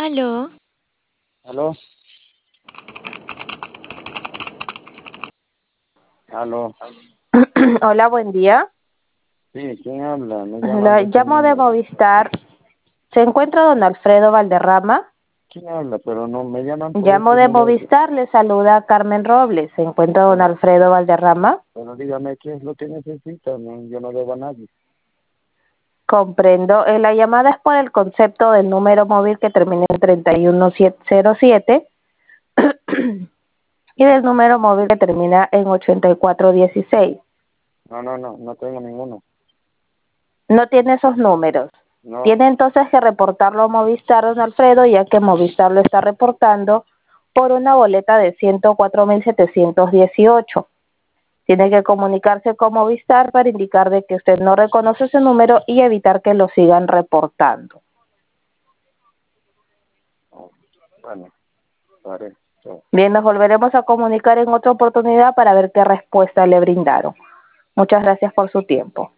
Aló, ¿Aló? ¿Aló? Hola, buen día. Sí, ¿quién habla? Me llaman La de este llamo de número. Movistar. ¿Se encuentra don Alfredo Valderrama? ¿Quién habla? Pero no, me llaman por Llamo este de número. Movistar, le saluda Carmen Robles. ¿Se encuentra don Pero, Alfredo Valderrama? pero dígame qué es lo que necesita. No, yo no debo a nadie. Comprendo. La llamada es por el concepto del número móvil que termina en 31707 y del número móvil que termina en 8416. No tengo ninguno. No tiene esos números. No, Tiene entonces que reportarlo a Movistar, don Alfredo, ya que Movistar lo está reportando por una boleta de 104.718. Tiene que comunicarse con Movistar para indicar de que usted no reconoce ese número y evitar que lo sigan reportando. no. Bueno, haré. Chao. Bien, nos volveremos a comunicar en otra oportunidad para ver qué respuesta le brindaron. Muchas gracias por su tiempo.